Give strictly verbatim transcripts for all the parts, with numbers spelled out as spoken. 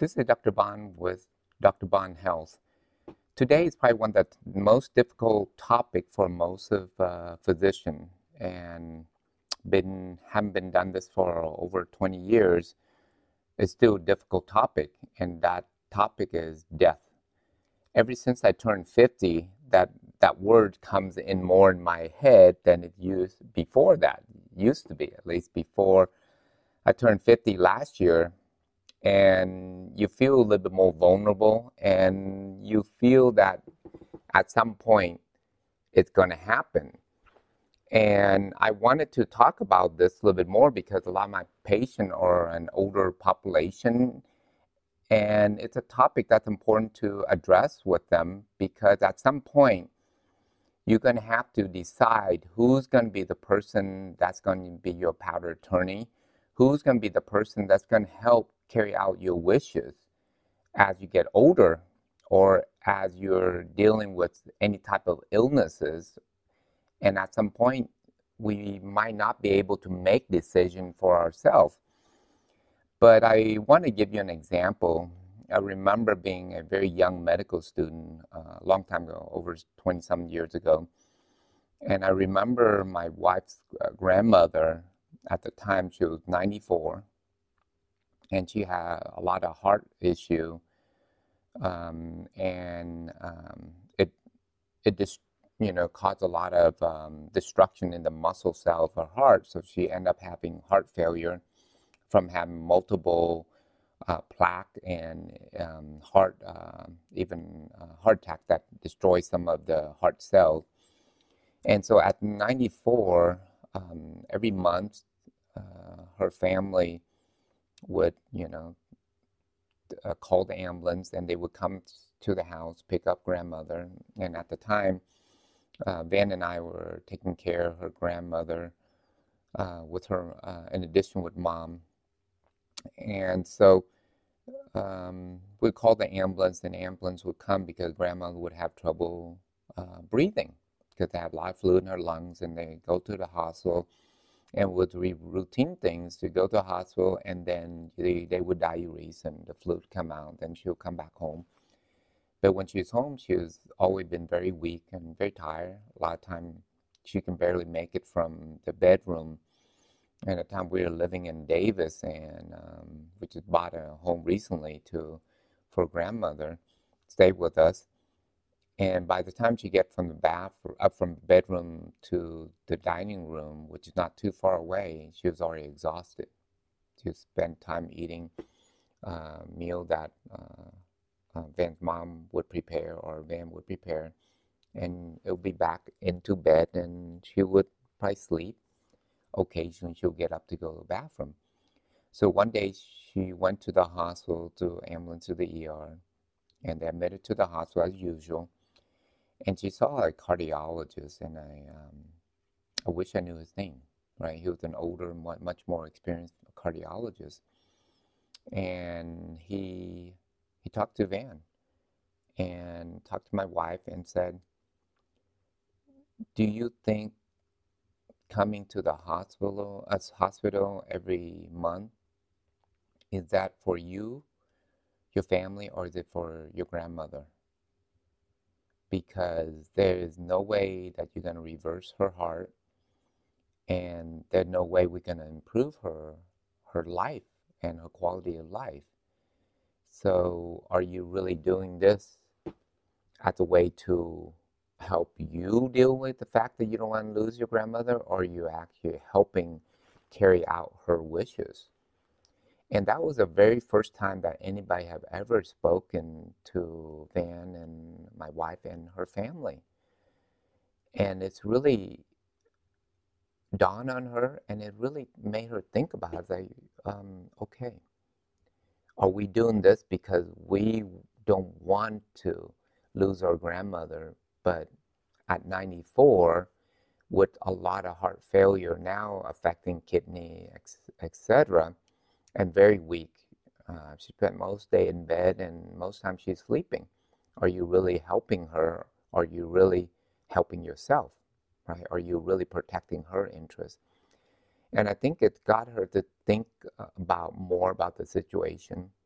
This is Doctor Bond with Doctor Bond Health. Today is probably one of the most difficult topic for most of uh, physicians, and been haven't been done this for over twenty years. It's still a difficult topic, and that topic is death. Ever since I turned fifty, that that word comes in more in my head than it used before that. It used to be, at least before I turned fifty last year. And you feel a little bit more vulnerable, and you feel that at some point it's going to happen. And I wanted to talk about this a little bit more because a lot of my patients are an older population, and it's a topic that's important to address with them because at some point you're going to have to decide who's going to be the person that's going to be your power of attorney, who's going to be the person that's going to help carry out your wishes as you get older or as you're dealing with any type of illnesses. And at some point, we might not be able to make decisions for ourselves. But I want to give you an example. I remember being a very young medical student uh, a long time ago, over twenty-some years ago. And I remember my wife's uh, grandmother, at the time she was ninety-four, and she had a lot of heart issue, um, and um, it it just you know caused a lot of um, destruction in the muscle cell of her heart. So she ended up having heart failure from having multiple uh, plaque and um, heart, uh, even uh, heart attack that destroys some of the heart cells. And so at ninety-four, um, every month, uh, her family would, you know, uh, call the ambulance, and they would come to the house, pick up grandmother. And at the time, uh, Van and I were taking care of her grandmother uh, with her, uh, in addition with mom. And so um, we'd call the ambulance, and the ambulance would come because grandmother would have trouble uh, breathing because they had a lot of fluid in her lungs, and they go to the hospital and would do routine things to go to the hospital, and then they, they would diurese and the fluid come out, and she'll come back home. But when she's home, she's always been very weak and very tired. A lot of time she can barely make it from the bedroom. And at the time we were living in Davis, and um, we just bought a home recently to for grandmother, stay with us. And by the time she get from the bath up from the bedroom to the dining room, which is not too far away, she was already exhausted. She spent time eating a meal that uh, uh, Van's mom would prepare or Van would prepare, and it would be back into bed, and she would probably sleep. Occasionally, she'll get up to go to the bathroom. So one day, she went to the hospital, to ambulance to the E R, and they admitted to the hospital as usual. And she saw a cardiologist, and I, um, I wish I knew his name, right? He was an older, much more experienced cardiologist, and he he talked to Van and talked to my wife and said, "Do you think coming to the hospital, as hospital every month, is that for you, your family, or is it for your grandmother? Because there is no way that you're going to reverse her heart, and there's no way we're going to improve her her life and her quality of life. So are you really doing this as a way to help you deal with the fact that you don't want to lose your grandmother, or are you actually helping carry out her wishes?" And that was the very first time that anybody have ever spoken to Van and my wife and her family. And it's really dawned on her, and it really made her think about it. Like, um, okay, are we doing this because we don't want to lose our grandmother, but at ninety-four, with a lot of heart failure now affecting kidney, et cetera, and very weak. Uh, she spent most day in bed, and most times she's sleeping. Are you really helping her? Are you really helping yourself? Right? Are you really protecting her interests? And I think it got her to think about more about the situation.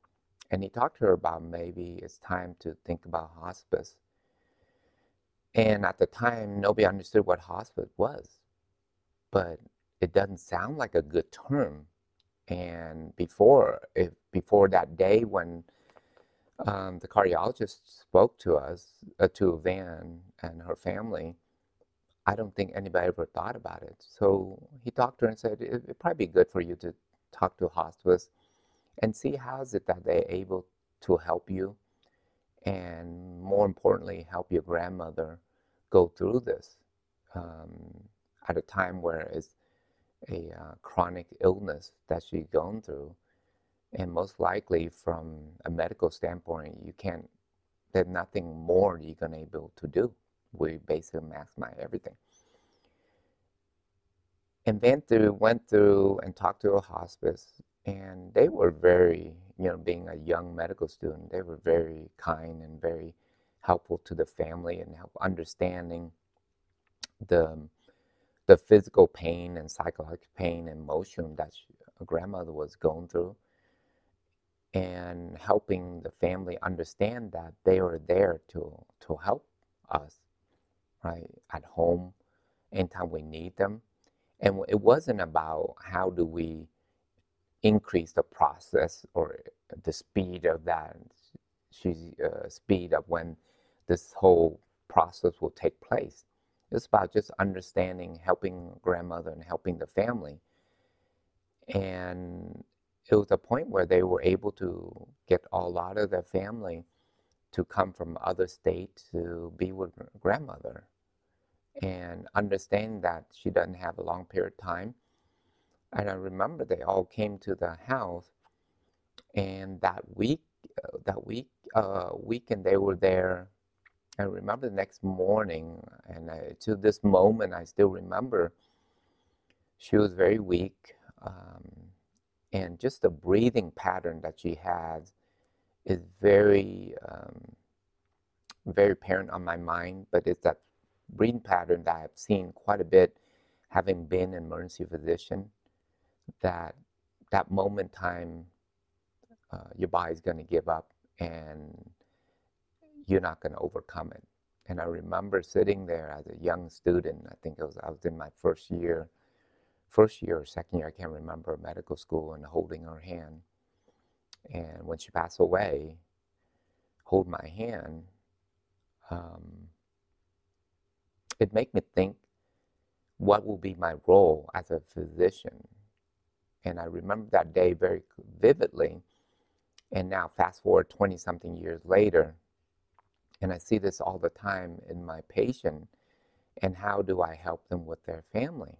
And he talked to her about maybe it's time to think about hospice. And at the time, nobody understood what hospice was, but it doesn't sound like a good term. And before, if, before that day when um, the cardiologist spoke to us, uh, to Van and her family, I don't think anybody ever thought about it. So he talked to her and said, it, it'd probably be good for you to talk to hospice and see how is it that they're able to help you, and more importantly, help your grandmother go through this um, at a time where it's a uh, chronic illness that she's going through. And most likely, from a medical standpoint, you can't, there's nothing more you're going to be able to do. We basically maximize everything. And went through, went through and talked to a hospice, and they were very, you know, being a young medical student, they were very kind and very helpful to the family and help understanding the the physical pain and psychological pain and emotion that she, a grandmother was going through, and helping the family understand that they were there to to help us, right, at home anytime we need them. And it wasn't about how do we increase the process or the speed of that she's uh, speed of when this whole process will take place. It's about just understanding, helping grandmother and helping the family. And it was a point where they were able to get a lot of their family to come from other states to be with grandmother and understand that she doesn't have a long period of time. And I remember they all came to the house, and that week, uh, that week, uh, weekend they were there. I remember the next morning, and I, to this moment, I still remember she was very weak, um, and just the breathing pattern that she had is very, um, very apparent on my mind. But it's that breathing pattern that I've seen quite a bit, having been an emergency physician. That that moment in time, uh, your body's going to give up, and you're not going to overcome it. And I remember sitting there as a young student. I think it was I was in my first year, first year or second year, I can't remember, medical school, and holding her hand. And when she passed away, hold my hand. Um, it made me think, what will be my role as a physician? And I remember that day very vividly. And now, fast forward twenty something years later, and I see this all the time in my patient, and how do I help them with their family?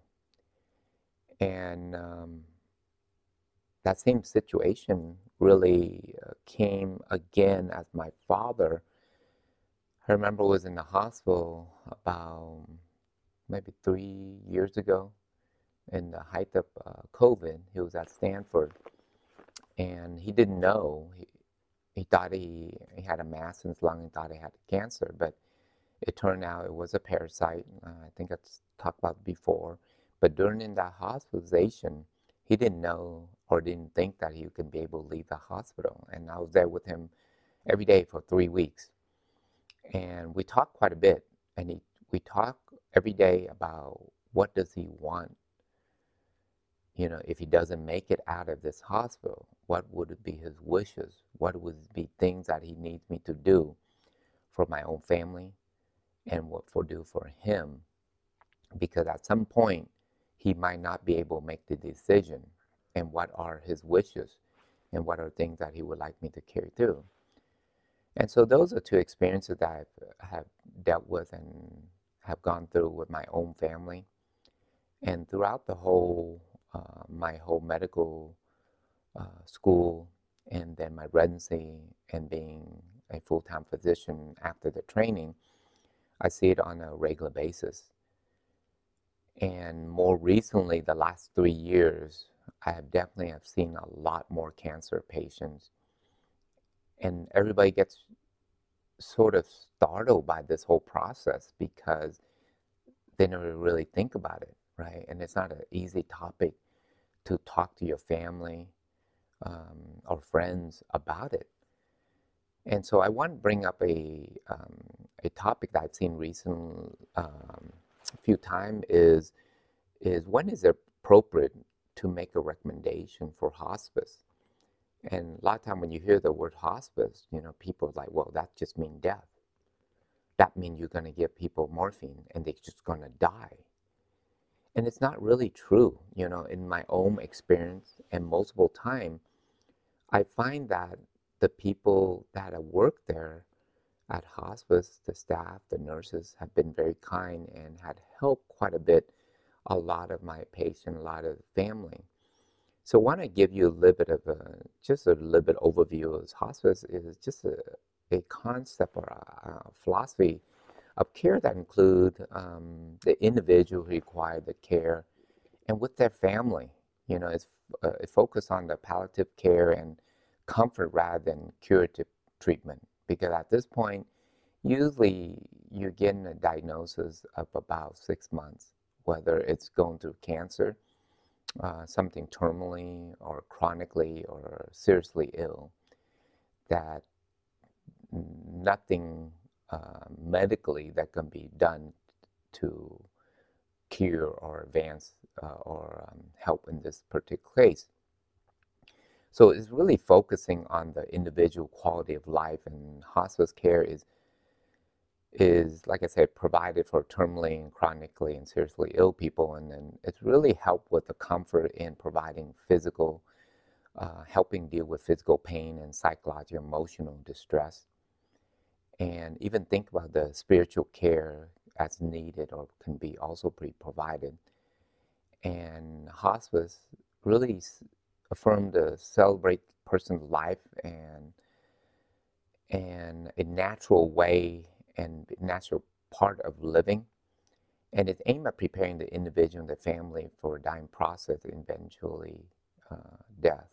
And um, that same situation really uh, came again as my father, I remember, was in the hospital about maybe three years ago in the height of uh, COVID. He was at Stanford, and he didn't know. He, he thought he, he had a mass in his lung and thought he had cancer, but it turned out it was a parasite. Uh, I think I talked about it before. But during that hospitalization, he didn't know or didn't think that he could be able to leave the hospital. And I was there with him every day for three weeks. And we talked quite a bit. And he, we talked every day about what does he want. You know, if he doesn't make it out of this hospital, what would be his wishes? What would be things that he needs me to do for my own family and what for do for him? Because at some point, he might not be able to make the decision, and what are his wishes and what are things that he would like me to carry through. And so those are two experiences that I have dealt with and have gone through with my own family. And throughout the whole, uh, my whole medical uh, school, and then my residency and being a full-time physician after the training, I see it on a regular basis. And more recently, the last three years, I have definitely have seen a lot more cancer patients. And everybody gets sort of startled by this whole process because they never really think about it, right? And it's not an easy topic to talk to your family um, or friends about it. And so I want to bring up a um, a topic that I've seen recent um, a few times is is when is it appropriate to make a recommendation for hospice? And a lot of time when you hear the word hospice, you know, people are like, well, that just means death. That means you're going to give people morphine and they're just going to die. And it's not really true. You know, in my own experience and multiple time, I find that the people that have worked there at hospice, the staff, the nurses have been very kind and had helped quite a bit, a lot of my patient, a lot of family. So I want to give you a little bit of a, just a little bit overview of hospice is just a, a concept or a, a philosophy of care that include um, the individual who require the care and with their family. You know, it's uh, it focused on the palliative care and comfort rather than curative treatment. Because at this point, usually you're getting a diagnosis of about six months, whether it's going through cancer, uh, something terminally or chronically or seriously ill, that nothing uh, medically that can be done to cure or advance uh, or um, help in this particular case. So it's really focusing on the individual quality of life, and hospice care is is like I said, provided for terminally and chronically and seriously ill people, and then it's really helped with the comfort in providing physical, uh, helping deal with physical pain and psychological, emotional distress, and even think about the spiritual care as needed or can be also be provided. And hospice really affirm to celebrate person's life and and a natural way and natural part of living. And it's aimed at preparing the individual and the family for a dying process and eventually uh, death.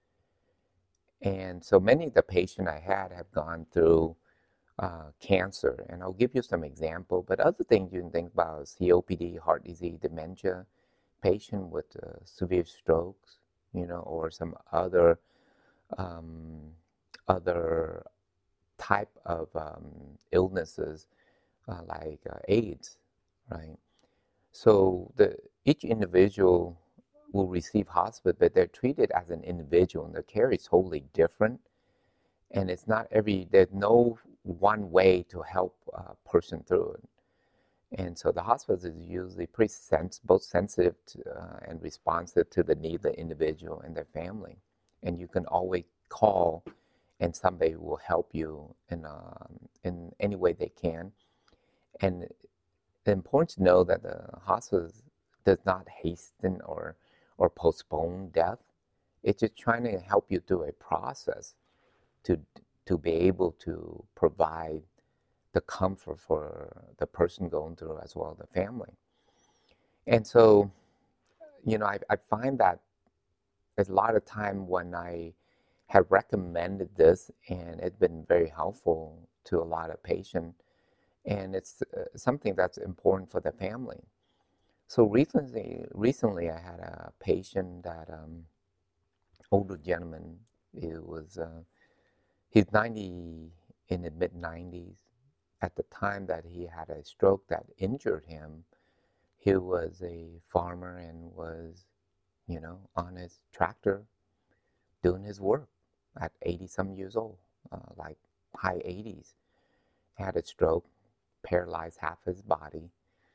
And so many of the patients I had have gone through uh, cancer, and I'll give you some example. But other things you can think about is C O P D, heart disease, dementia, patient with uh, severe strokes, you know, or some other um, other type of um, illnesses uh, like uh, AIDS, right? So the each individual will receive hospice, but they're treated as an individual, and the care is totally different. And it's not every there's no one way to help a person through it. And so the hospice is usually pretty sens- both sensitive to, uh, and responsive to the need of the individual and their family. And you can always call, and somebody will help you in um, in any way they can. And it's important to know that the hospice does not hasten or or postpone death. It's just trying to help you through a process to to be able to provide the comfort for the person going through as well as the family. And so, you know, I, I find that there's a lot of time when I have recommended this and it's been very helpful to a lot of patients, and it's uh, something that's important for the family. So recently, recently I had a patient that um, older gentleman. It was uh, he's ninety in the mid nineties. At the time that he had a stroke that injured him, he was a farmer and was, you know, on his tractor doing his work at eighty some years old, uh, like high eighties. Had a stroke, paralyzed half his body,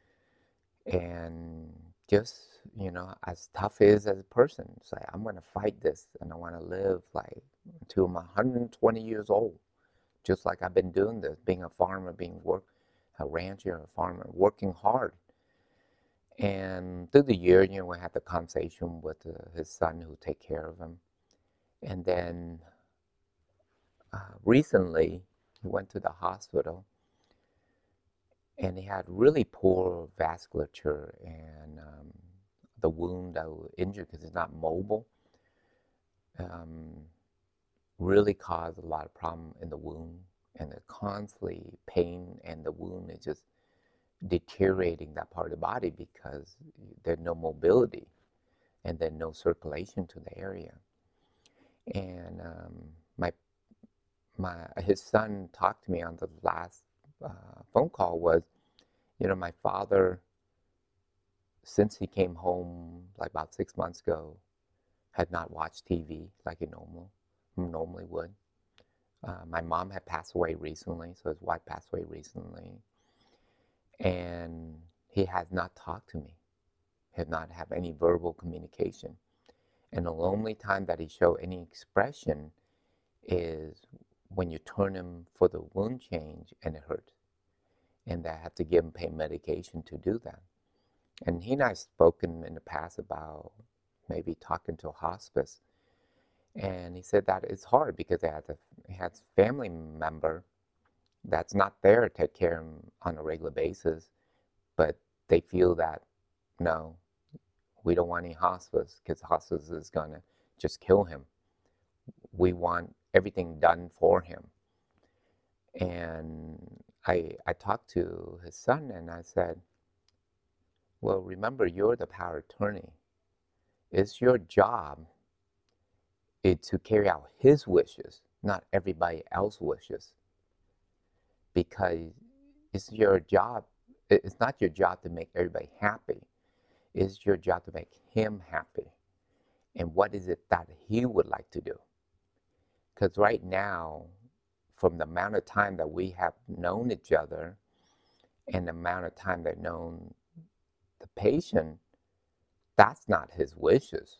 and just, you know, as tough as as a person. It's like, I'm going to fight this and I want to live like until I'm one hundred twenty years old, just like I've been doing this, being a farmer, being work, a rancher, a farmer, working hard. And through the year, you know, we had the conversation with uh, his son who take care of him. And then uh, recently, he went to the hospital and he had really poor vasculature and um, the wound that was injured because it's not mobile um, really caused a lot of problem in the wound, and the constantly pain, and the wound is just deteriorating that part of the body because there's no mobility and then no circulation to the area. And um, my my his son talked to me on the last uh, phone call was, you know, my father, since he came home like about six months ago, had not watched T V like he normal normally would. Uh, my mom had passed away recently, so his wife passed away recently, and he has not talked to me, had not had any verbal communication. And the only time that he showed any expression is when you turn him for the wound change and it hurts. And I have to give him pain medication to do that. And he and I have spoken in the past about maybe talking to a hospice. And he said that it's hard because he has a, he has a family member that's not there to take care of him on a regular basis, but they feel that, no, we don't want any hospice because hospice is going to just kill him. We want everything done for him. And I, I talked to his son and I said, well, remember, you're the power of attorney. It's your job is to carry out his wishes, not everybody else's wishes. Because it's your job, it's not your job to make everybody happy. It's your job to make him happy. And what is it that he would like to do? Because right now, from the amount of time that we have known each other and the amount of time they've known the patient, that's not his wishes.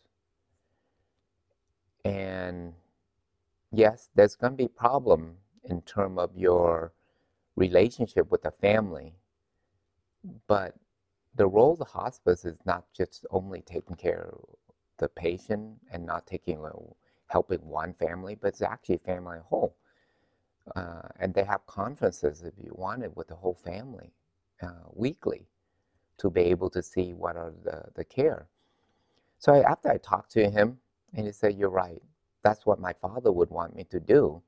And yes, there's going to be a problem in terms of your relationship with the family, but the role of the hospice is not just only taking care of the patient and not taking helping one family, but it's actually a family as a whole. Uh, and they have conferences, if you wanted, with the whole family uh, weekly to be able to see what are the, the care. So I, after I talked to him, and he said, you're right, that's what my father would want me to do,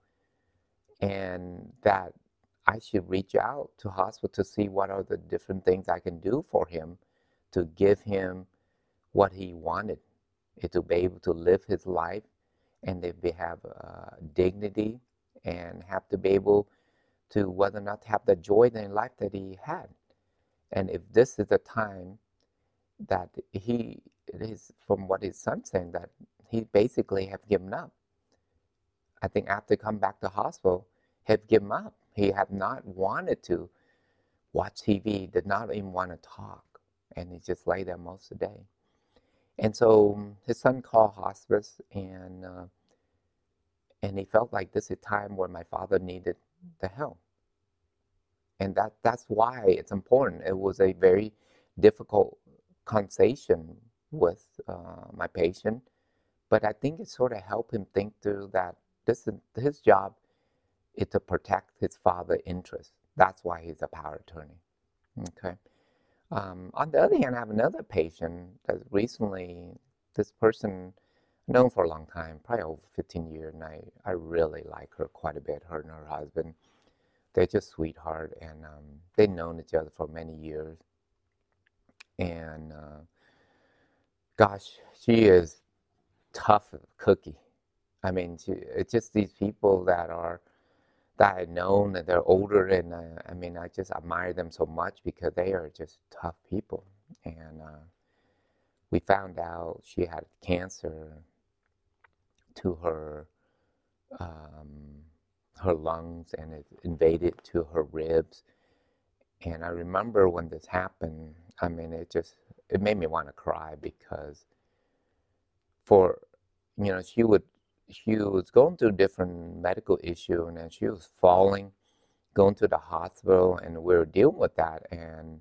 and that I should reach out to hospital to see what are the different things I can do for him to give him what he wanted, to be able to live his life and to be, have uh, dignity and have to be able to whether or not to have the joy in life that he had. And if this is the time that he, it is from what his son saying, that he basically have given up. I think after come back to hospital, have given up. He have not wanted to watch T V, did not even want to talk, and he just lay there most of the day. And so his son called hospice, and uh, and he felt like this is a time where my father needed the help. And that that's why it's important. It was a very difficult conversation with uh, my patient, but I think it sort of helped him think through that this is his job is to protect his father's interests. That's why he's a power attorney. Okay. Um, on the other hand, I have another patient that recently, this person known for a long time, probably over fifteen years, and I, I really like her quite a bit, her and her husband. They're just sweetheart, and um, they've known each other for many years. And uh, gosh, she is tough cookie. I mean, she, it's just these people that are that I've known, and they're older, and uh, I mean, I just admire them so much because they are just tough people. And uh, we found out she had cancer to her um, her lungs, and it invaded to her ribs. And I remember when this happened, I mean, it just it made me want to cry because for you know she would she was going through different medical issue, and then she was falling, going to the hospital, and we were dealing with that. And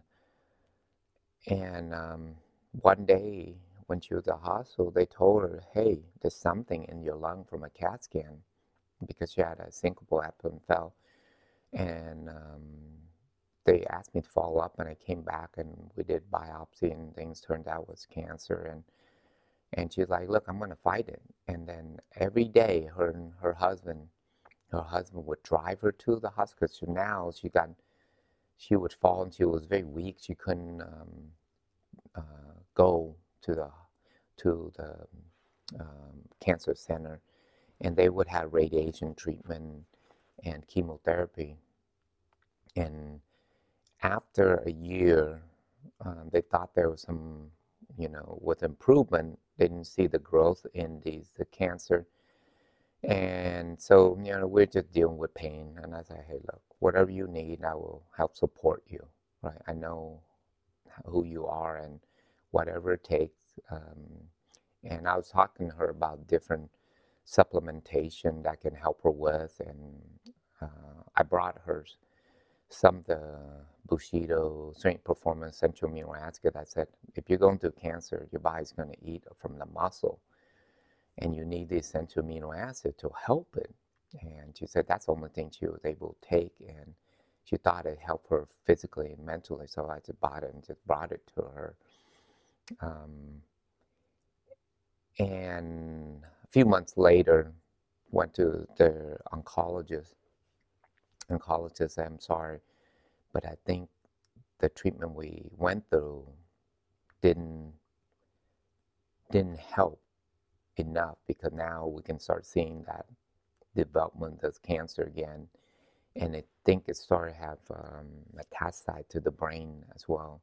and um, one day when she was at the hospital, they told her, "Hey, there's something in your lung from a CAT scan," because she had a syncopal and fell. And um, they asked me to follow up, and I came back, and we did biopsy, and things turned out it was cancer. And And she's like, look, I'm going to fight it. And then every day, her and her husband, her husband would drive her to the hospital. So now she got, she would fall, and she was very weak. She couldn't um, uh, go to the to the um, cancer center, and they would have radiation treatment. and chemotherapy. And after a year, um, they thought there was some, you know, with improvement, they didn't see the growth in these the cancer. And so, you know, we're just dealing with pain. And I say, hey, look, whatever you need, I will help support you, right? I know who you are and whatever it takes. Um, and I was talking to her about different supplementation that can help her with. And uh, I brought her some of the Bushido Strength Performance Essential Amino Acid. I said, if you're going through cancer, your body's going to eat from the muscle, and you need the essential amino acid to help it. And she said that's the only thing she was able to take, and she thought it helped her physically and mentally. So I just bought it and just brought it to her. Um, and a few months later, went to the oncologist. Oncologist said, I'm sorry, but I think the treatment we went through didn't didn't help enough, because now we can start seeing that development of cancer again, and I think it started to have um, metastasized to the brain as well.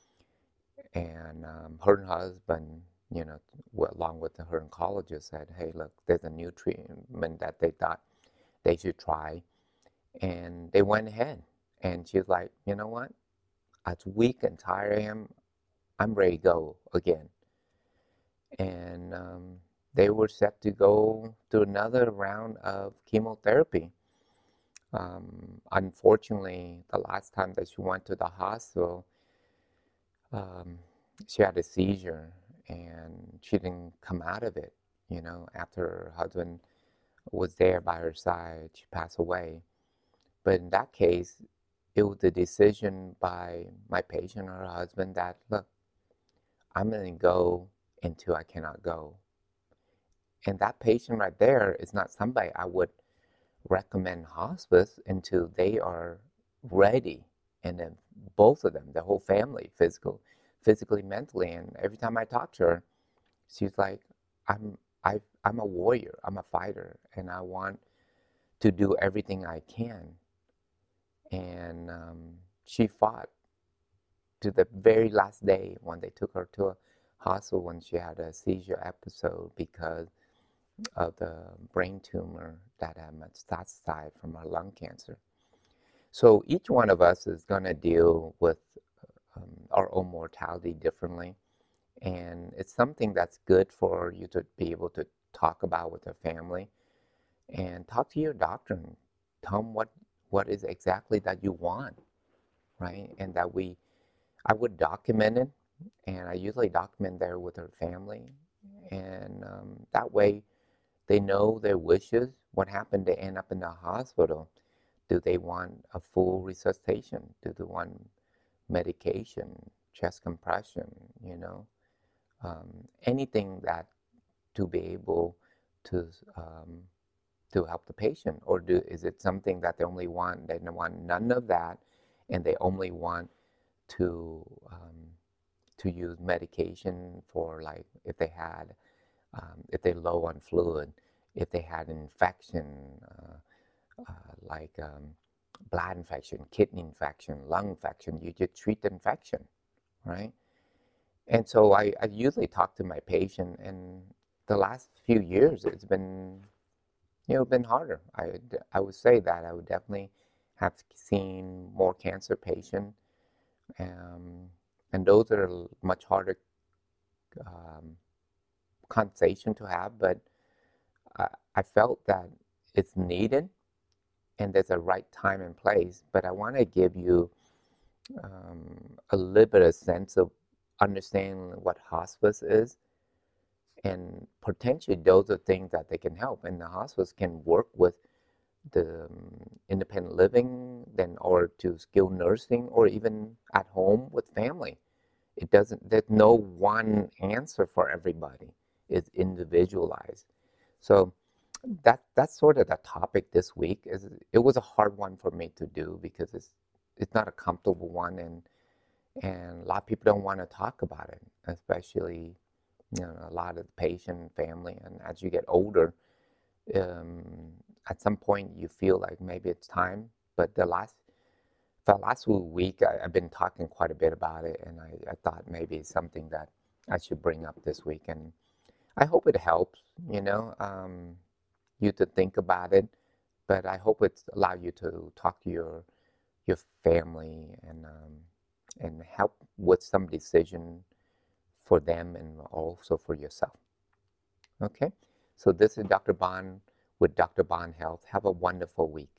And um, her husband, you know, along with her oncologist, said, "Hey, look, there's a new treatment that they thought they should try," and they went ahead. And she's like, "You know what? As weak and tired I am, I'm ready to go again." And um, they were set to go through another round of chemotherapy. Um, unfortunately, the last time that she went to the hospital, um, she had a seizure and she didn't come out of it. You know, after her husband was there by her side, she passed away. But in that case, it was the decision by my patient or her husband that, look, I'm going to go until I cannot go. And that patient right there is not somebody I would recommend hospice until they are ready. And then both of them, the whole family, physical, physically, mentally. And every time I talk to her, she's like, I'm, I, I'm a warrior, I'm a fighter, and I want to do everything I can. And um, she fought to the very last day when they took her to a hospital when she had a seizure episode because of the brain tumor that had metastasized from her lung cancer. So each one of us is going to deal with um, our own mortality differently. And it's something that's good for you to be able to talk about with your family and talk to your doctor and tell them what, what is exactly that you want, right? And that we, I would document it, and I usually document there with her family. And um, that way they know their wishes, what happened to end up in the hospital. Do they want a full resuscitation? Do they want medication, chest compression, you know? Um, anything that to be able to um, to help the patient, or do is it something that they only want? They don't want none of that, and they only want to um, to use medication for, like, if they had um, if they're low on fluid, if they had an infection, uh, uh, like um, blood infection, kidney infection, lung infection, you just treat the infection, right? And so I, I usually talk to my patient, and the last few years it's been, you know, been harder. I, I would say that I would definitely have seen more cancer patients, um, and those are much harder um, conversation to have, but I, I felt that it's needed and there's a right time and place. But I want to give you um, a little bit of sense of understanding what hospice is, and potentially those are things that they can help. And the hospice can work with the um, independent living, then or to skilled nursing, or even at home with family. It doesn't. There's no one answer for everybody. It's individualized. So that that's sort of the topic this week. Is it was a hard one for me to do because it's it's not a comfortable one, and and a lot of people don't want to talk about it, especially, you know, a lot of the patient family. And as you get older, um, at some point you feel like maybe it's time. But the last, for the last week, I, I've been talking quite a bit about it, and I, I thought maybe it's something that I should bring up this week. And I hope it helps, you know, um, you to think about it. But I hope it's allow you to talk to your your family and um, and help with some decision for them and also for yourself. Okay, so this is Doctor Bond with Doctor Bond Health. Have a wonderful week.